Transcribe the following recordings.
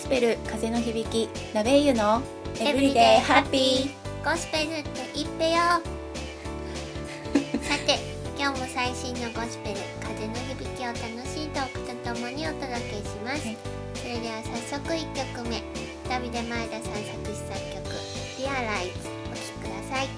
ペル風の響きラベイユのエブリデイハッピゴスペルって言ってよさて今日も最新のゴスペル風の響きを楽しいトークとともにお届けします、それでは早速1曲目、ダビデ前田さん作詞作曲リアライズお聴きください。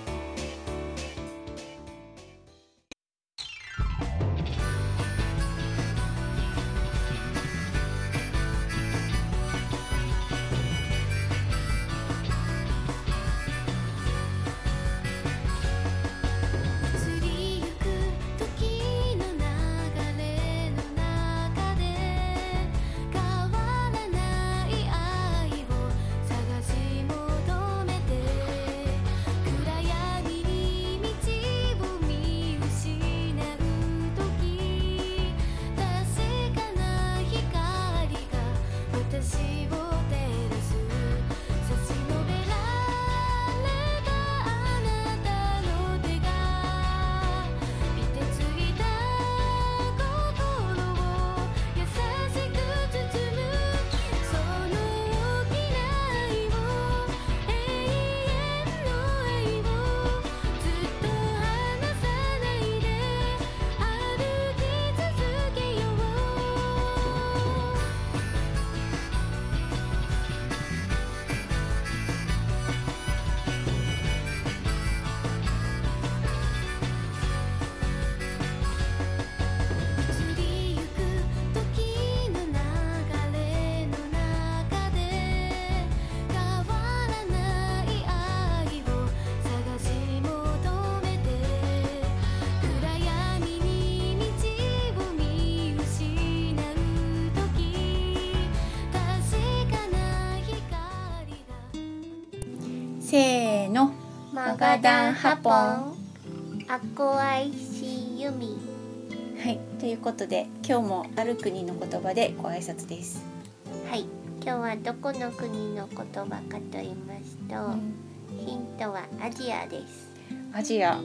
せーのマガダンハポンアコアイシユミ。 はい、ということで今日もある国の言葉でご挨拶です。 はい、今日はどこの国の言葉かと言いますと、ヒントはアジアです。 アジア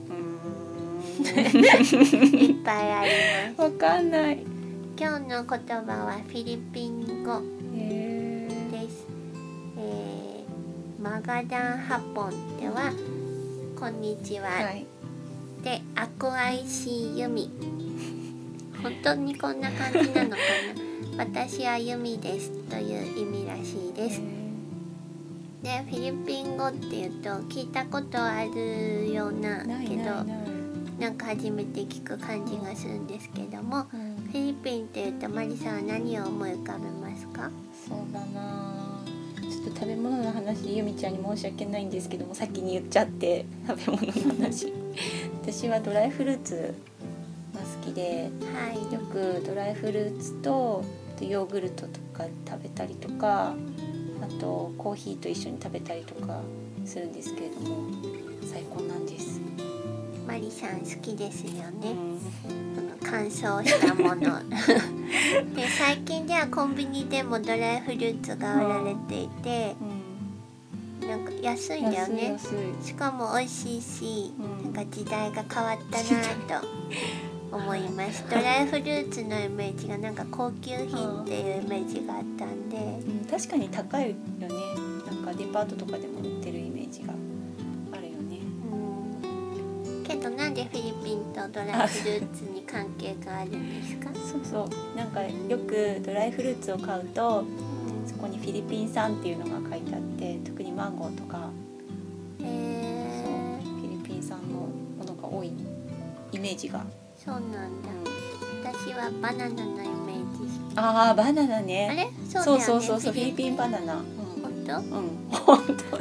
いっぱいあります。 わかんない。 今日の言葉はフィリピン語です。マガダンハポンではこんにちは、はい、でアコアイシユミ。本当にこんな感じなのかな私はユミですという意味らしいです。でフィリピン語っていうと聞いたことあるようなけどなんか初めて聞く感じがするんですけども、フィリピンっていうとマリさんは何を思い浮かべますか？ そうだな、ちょっと食べ物の話でユミちゃんに申し訳ないんですけども先に言っちゃって食べ物の話私はドライフルーツが好きで、はい、よくドライフルーツとヨーグルトとか食べたりとか、あとコーヒーと一緒に食べたりとかするんですけれども最高なんです。 マリさん好きですよね、乾燥したもので最近ではコンビニでもドライフルーツが売られていて、なんか安いんだよね。しかも美味しいし、なんか時代が変わったなと思います。ドライフルーツのイメージがなんか高級品っていうイメージがあったんで、 確かに高いよね。なんかデパートとかでも売ってるイメージがあるよね。 けどなんでフィリピンとドライフルーツに関係があるんですか？ そうなんかよくドライフルーツを買うと、そこにフィリピン産っていうのが書いてあって、特にマンゴーとか、そうフィリピン産のものが多いイメージが。 そうなんだ、私はバナナのイメージしか。 ああバナナね。 あれそうだよね。 そうフィリピンバナナ。 本当？ 本当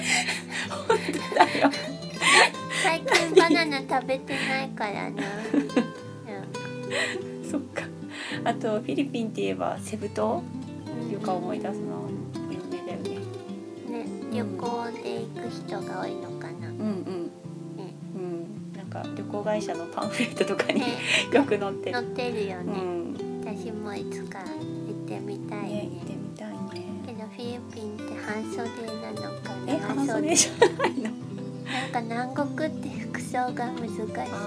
だよ。 最近バナナ食べてないからなそっか。あとフィリピンって言えばセブ島よく思い出すの有名だよね。 旅行で行く人が多いのかな。 なんか旅行会社のパンフレットとかに、よく載ってるよね、私もいつか行ってみたいね。 行ってみたいね。 けどフィリピンって半袖なのかな。 半袖じゃないの？ なんか南国って服装が難しそうだよ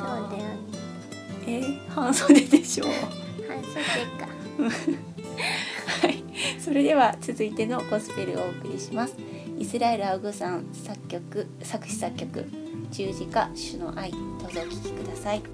ね。 半袖でしょ。 半袖かはい、 それでは続いてのゴスペルをお送りします。イスラエル・アウグさん作詞作曲、十字架主の愛、どうぞお聴きください。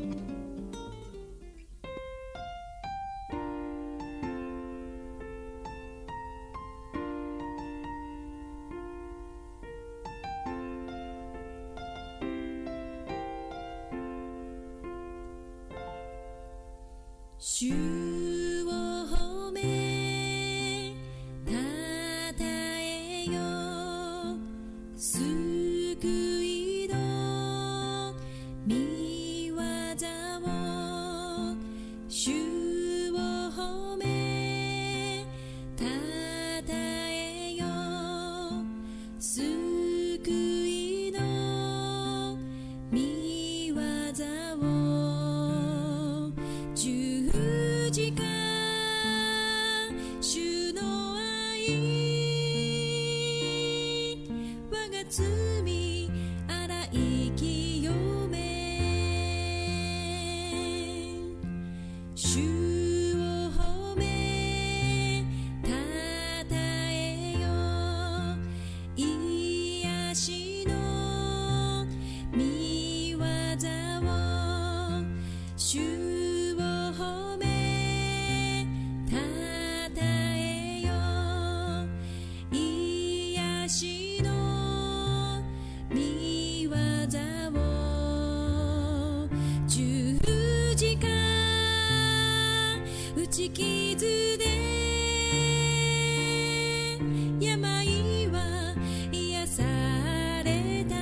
主を褒めたたえよ、救いの御業を。主を褒めたたえよ、救いの御業を。十字架主の愛、我が罪洗い清め。主を褒めたたえよ、癒しの御業を。主を褒めたたえよ、癒しの御業を。十字架打ち傷で病は癒された。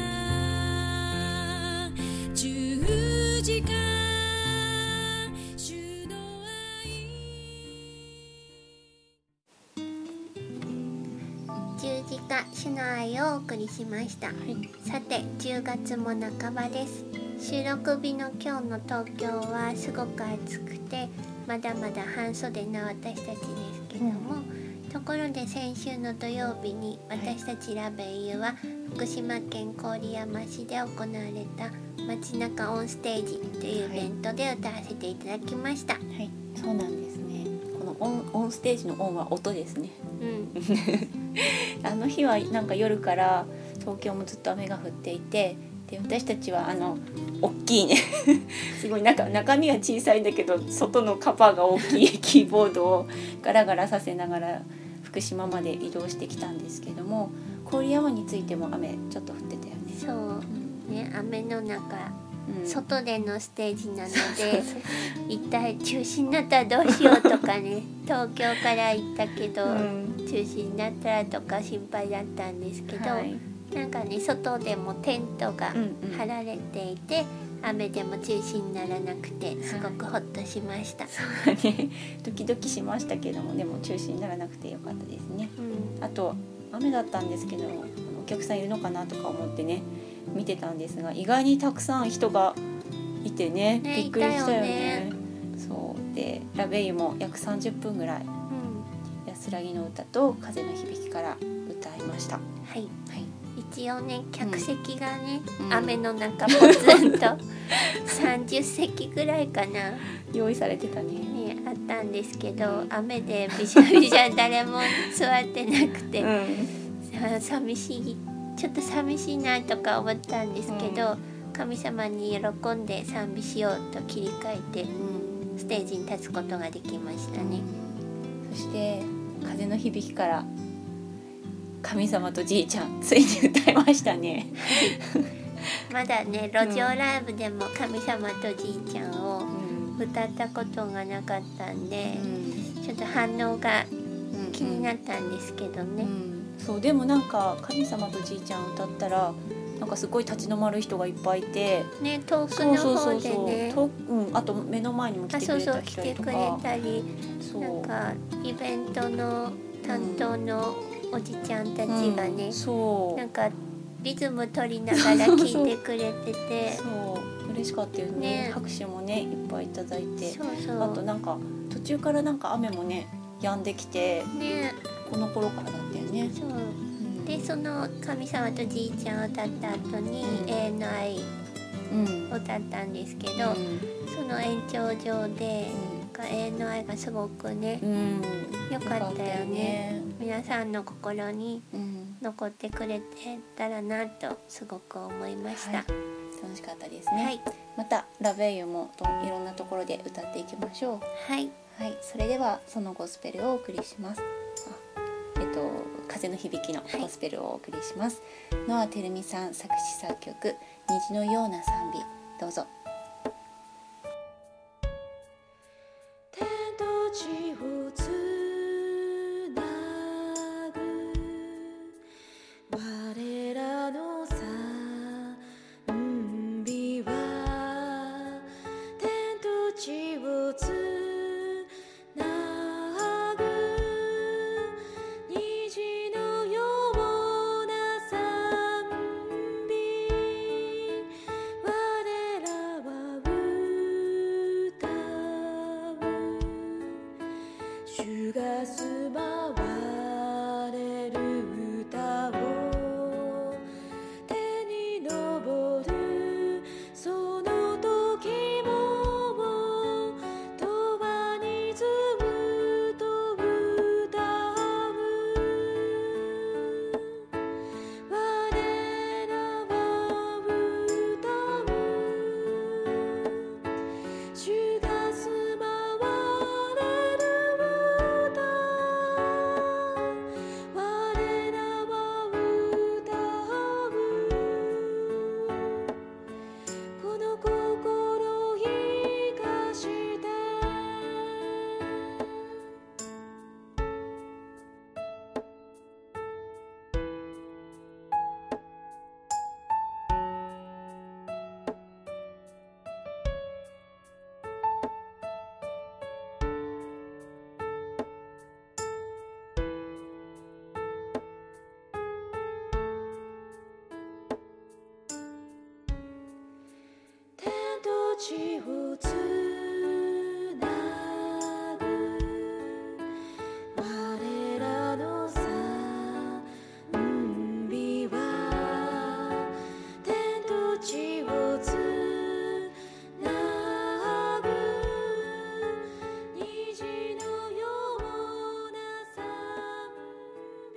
十字架十字架主の愛をお送りしました、さて10月も半ばです。収録日の今日の東京はすごく暑くてまだまだ半袖な私たちですけども、ところで先週の土曜日に私たちラベイユは福島県郡山市で行われた街中オンステージというイベントで歌わせていただきました。 はい、そうなんですね。このオンステージのオンは音ですね。あの日はなんか夜から東京もずっと雨が降っていて、で私たちは大きいねすごい中身は小さいんだけど外のカバーが大きいキーボードをガラガラさせながら福島まで移動してきたんですけども、郡山についても雨ちょっと降ってたよね。 そうね、雨の中、外でのステージなので一体中止になったらどうしようとかね東京から行ったけど、中止になったらとか心配だったんですけど、なんかね外でもテントが張られていて、雨でも中止にならなくてすごくホッとしました、 そうね、ドキドキしましたけども、でも中止にならなくてよかったですね、あと雨だったんですけどお客さんいるのかなとか思ってね見てたんですが、意外にたくさん人がいてね、びっくりしたよね。そうでラベイユも約30分ぐらい、安らぎの歌と風の響きから歌いました。 はい、一応ね客席がね、雨の中ポツンと30席ぐらいかな用意されてたね。 あったんですけど、雨でびしゃびしゃ誰も座ってなくて、寂しい、ちょっと寂しいなとか思ったんですけど、神様に喜んで賛美しようと切り替えて、ステージに立つことができましたね。 そして風の響きから神様とじいちゃんついに歌いましたねまだね路上ライブでも神様とじいちゃんを歌ったことがなかったんで、ちょっと反応が気になったんですけどね、 そうでもなんか神様とじいちゃん歌ったらなんかすごい立ち止まる人がいっぱいいてね、遠くの方でね、 あと目の前にも来てくれた人とか、 なんかイベントの担当のおじちゃんたちがね、なんかリズム取りながら聴いてくれててそう嬉しかったよね。拍手もねいっぱいいただいて、あとなんか途中からなんか雨もね止んできて、この頃からだったよね。 でその神様とじいちゃんを歌った後に永遠の愛を歌ったんですけど、その延長上でかANIがすごくね、よかったよね。皆さんの心に残ってくれてたらなとすごく思いました。 楽しかったですね。またラベイユもいろんなところで歌っていきましょう。それではそのゴスペルをお送りします。風の響きのゴスペルをお送りします。ノア・テルミさん作詞作曲、虹のような賛美、どうぞ。 天と地をつなぐ我らの賛美は、天と地をつなぐ虹のような賛美、我らは歌う、主が住まわれる歌を、天に昇るその時も永遠にずっと歌う、我らは歌う、主が住まわれる歌、我らは歌う、この心生かして天と地をつなぐ我らの賛美は、天と地をつなぐ虹のような賛美、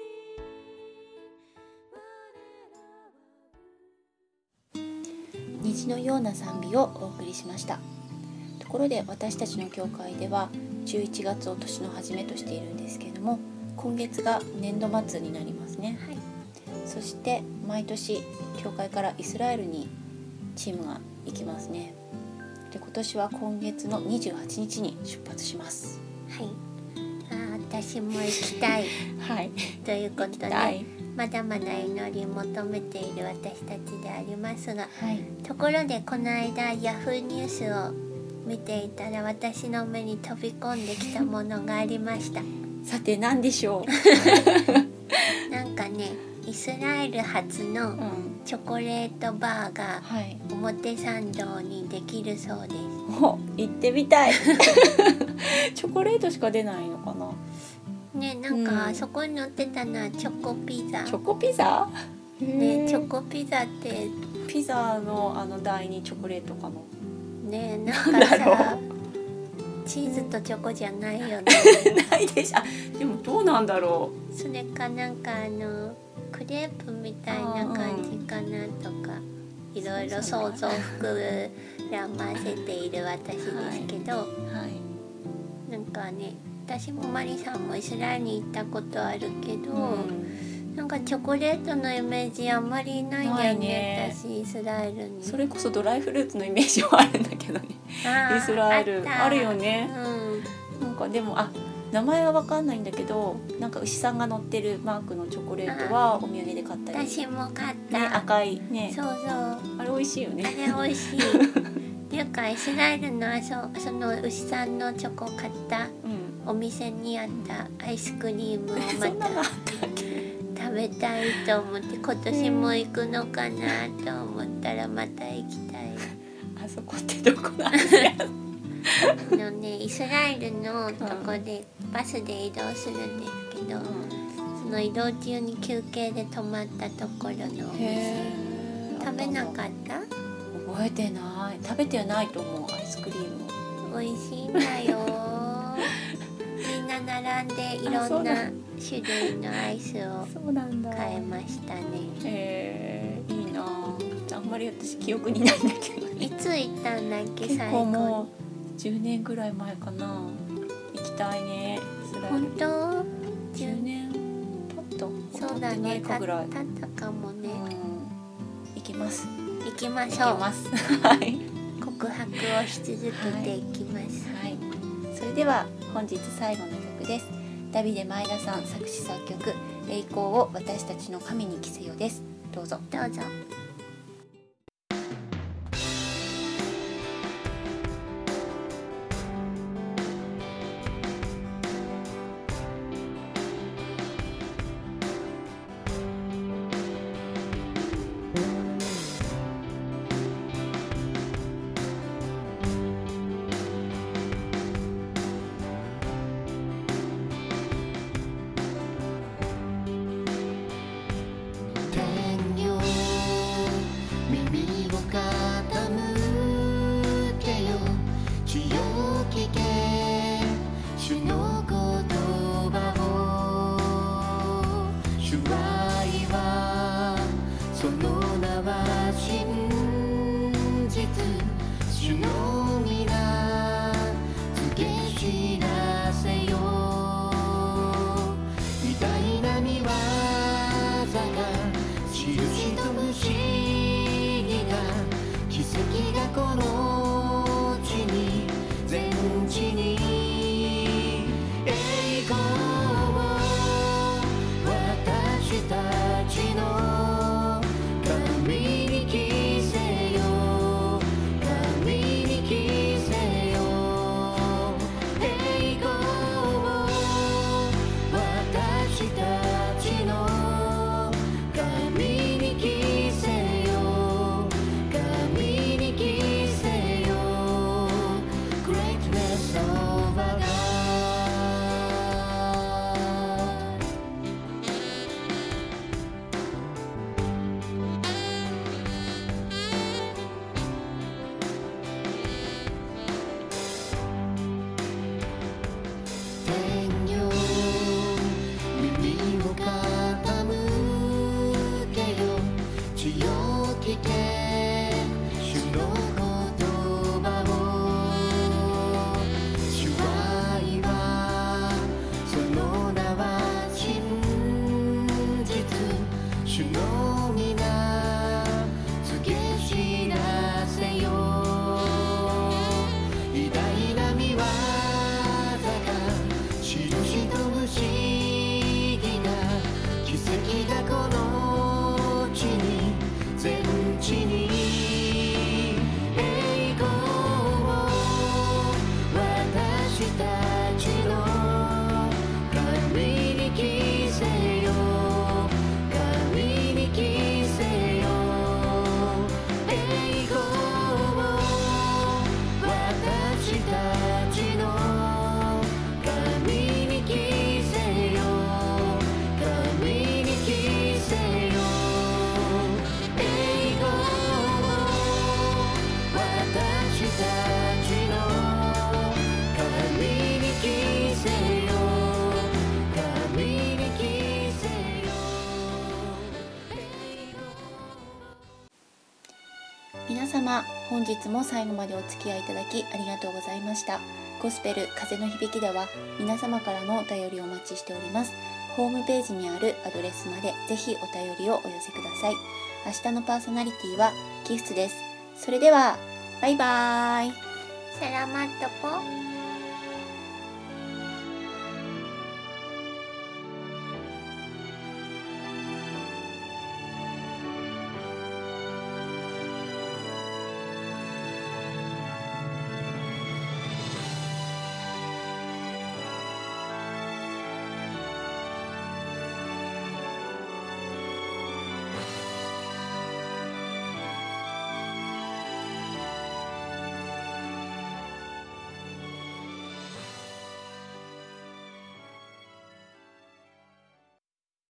虹のような賛美をお送りしました。ところで私たちの教会では11月を年の初めとしているんですけれども、今月が年度末になりますね。そして毎年教会からイスラエルにチームが行きますね。で、今年は今月の28日に出発します。 私も行きたいということで、まだまだ祈り求めている私たちでありますが、ところでこの間ヤフーニュースを見ていたら私の目に飛び込んできたものがありました。 さて何でしょうなんかね、イスラエル初のチョコレートバーが表参道にできるそうです。 行ってみたいチョコレートしか出ないのかなね、なんかそこに載ってたのはチョコピザ。 チョコピザ？ ね、チョコピザってピザの台にチョコレートかな。 ね、なんかさチーズとチョコじゃないよねないでしょ。でもどうなんだろう。それかなんかクレープみたいな感じかなとか、いろいろ想像膨らませている私ですけど、なんかね、私もマリさんもイスラエルに行ったことあるけど、なんかチョコレートのイメージあんまりないんだよね。私イスラエルにそれこそドライフルーツのイメージはあるんだけどね。イスラエルあるよね。なんかでも名前は分かんないんだけど、なんか牛さんが乗ってるマークのチョコレートはお土産で買ったり。 私も買った、 ね、赤いね。 そうそう、 あれ美味しいよね。 あれ美味しいっていうかイスラエルのその牛さんのチョコを買った、お店にあったアイスクリームをまた食べたいと思って、今年も行くのかなと思ったらまた行きたい。 あそこってどこなんですかイスラエルのとこでバスで移動するんですけど、その移動中に休憩で泊まったところのお店。食べなかった？ 覚えてない。食べてないと思う。アイスクリーム美味しいんだよみんな並んでいろんな種類のアイスをそうなんだ。 買えましたね。 いいな。あんまり私記憶にないんだけど、 いつ行ったんだっけ？ 結最後構もう10年ぐらい前かな。行きたいね。 本当 ？10年経った？ そうだね、 ないかぐらい。 経ったかもね。 行きます。 行きましょう。 行きます。はい。 告白をし続けていきます。 はい。それでは本日最後の曲です。ダビデ前田さん作詞作曲、栄光を私たちの神に着せよです。どうぞ。 どうぞ。 皆様、本日も最後までお付き合いいただきありがとうございました。ゴスペル風の響きでは皆様からのお便りをお待ちしております。ホームページにあるアドレスまでぜひお便りをお寄せください。明日のパーソナリティはギフツです。それではバイバーイ。 サラマットポ。